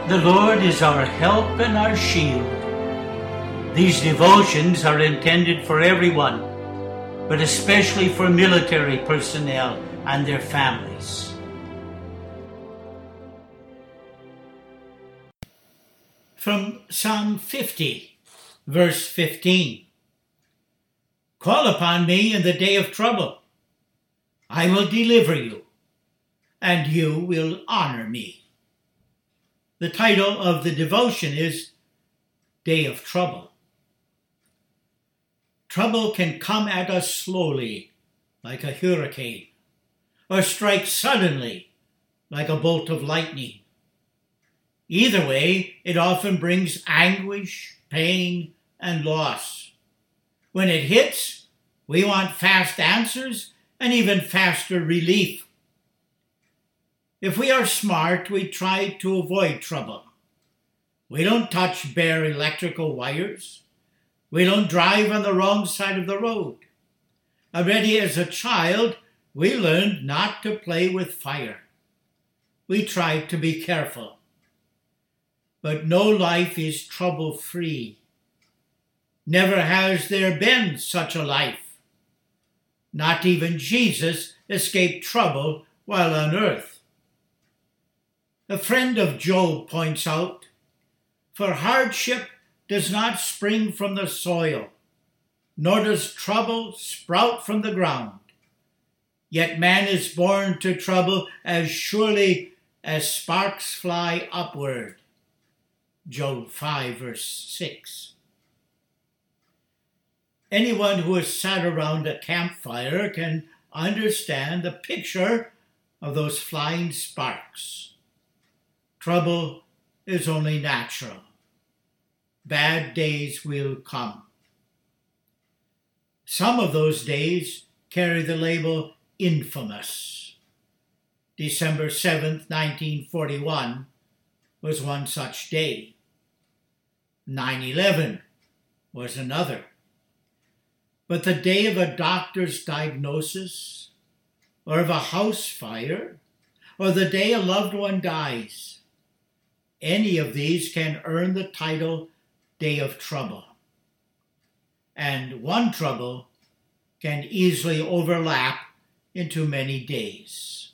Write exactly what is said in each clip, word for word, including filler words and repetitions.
The Lord is our help and our shield. These devotions are intended for everyone, but especially for military personnel and their families. From Psalm fifty, verse fifteen. Call upon me in the day of trouble. I will deliver you, and you will honor me. The title of the devotion is Day of Trouble. Trouble can come at us slowly, like a hurricane, or strike suddenly, like a bolt of lightning. Either way, it often brings anguish, pain, and loss. When it hits, we want fast answers and even faster relief. If we are smart, we try to avoid trouble. We don't touch bare electrical wires. We don't drive on the wrong side of the road. Already as a child, we learned not to play with fire. We tried to be careful. But no life is trouble-free. Never has there been such a life. Not even Jesus escaped trouble while on earth. A friend of Job points out, "For hardship does not spring from the soil, nor does trouble sprout from the ground. Yet man is born to trouble as surely as sparks fly upward." Job five, verse six. Anyone who has sat around a campfire can understand the picture of those flying sparks. Trouble is only natural. Bad days will come. Some of those days carry the label infamous. December seventh, nineteen forty-one was one such day. nine eleven was another. But the day of a doctor's diagnosis, or of a house fire, or the day a loved one dies, any of these can earn the title Day of Trouble. And one trouble can easily overlap into many days.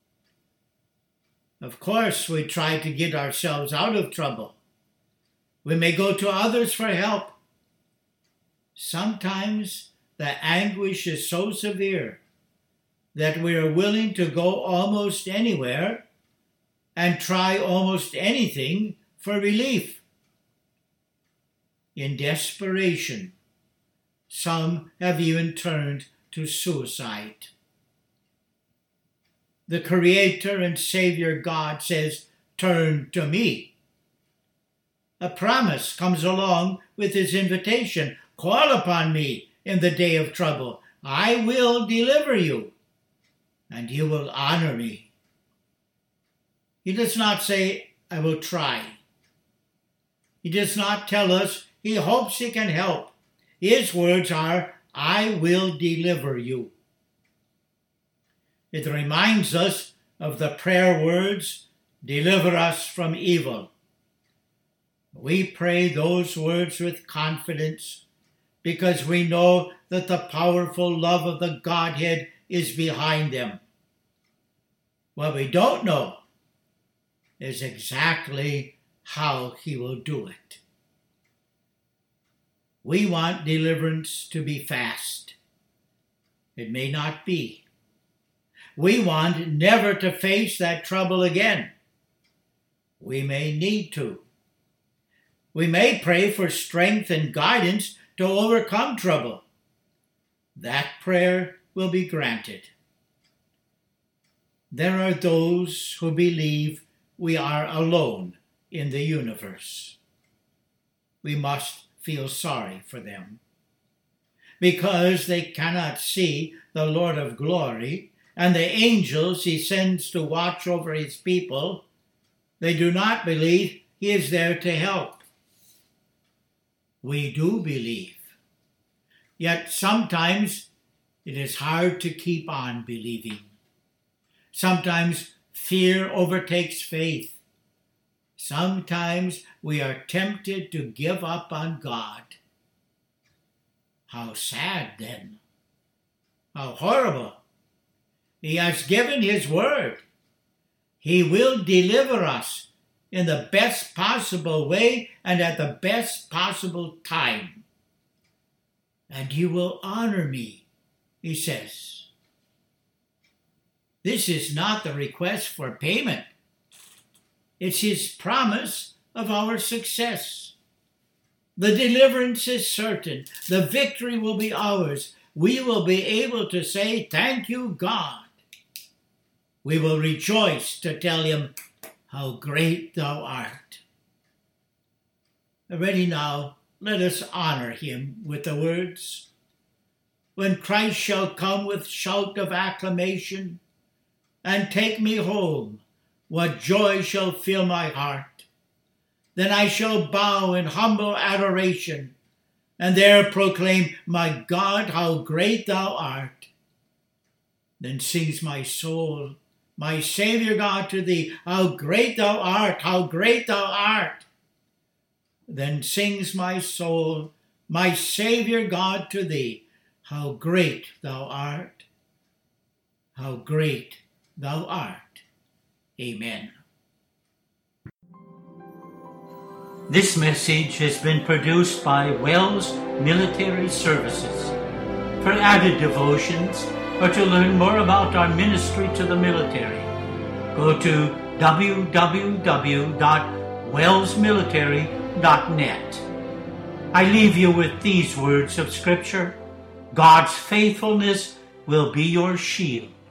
Of course, we try to get ourselves out of trouble. We may go to others for help. Sometimes the anguish is so severe that we are willing to go almost anywhere and try almost anything for relief. In desperation, some have even turned to suicide. The Creator and Savior God says, "Turn to me." A promise comes along with his invitation, "Call upon me in the day of trouble. I will deliver you, and you will honor me." He does not say, "I will try." He does not tell us he hopes he can help. His words are, "I will deliver you." It reminds us of the prayer words, "Deliver us from evil." We pray those words with confidence because we know that the powerful love of the Godhead is behind them. What we don't know is exactly how he will do it. We want deliverance to be fast. It may not be. We want never to face that trouble again. We may need to. We may pray for strength and guidance to overcome trouble. That prayer will be granted. There are those who believe we are alone in the universe. We must feel sorry for them. Because they cannot see the Lord of glory and the angels he sends to watch over his people, they do not believe he is there to help. We do believe. Yet sometimes it is hard to keep on believing. Sometimes fear overtakes faith. Sometimes we are tempted to give up on God. How sad then. How horrible. He has given his word. He will deliver us in the best possible way and at the best possible time. And you will honor me, he says. This is not the request for payment. It's his promise of our success. The deliverance is certain. The victory will be ours. We will be able to say, thank you, God. We will rejoice to tell him how great thou art. Ready now, let us honor him with the words. When Christ shall come with shout of acclamation and take me home, what joy shall fill my heart? Then I shall bow in humble adoration and there proclaim, my God, how great thou art. Then sings my soul, my Savior God, to thee, how great thou art, how great thou art. Then sings my soul, my Savior God, to thee, how great thou art, how great thou art. Amen. This message has been produced by Wells Military Services. For added devotions or to learn more about our ministry to the military, go to w w w dot wells military dot net. I leave you with these words of Scripture. God's faithfulness will be your shield.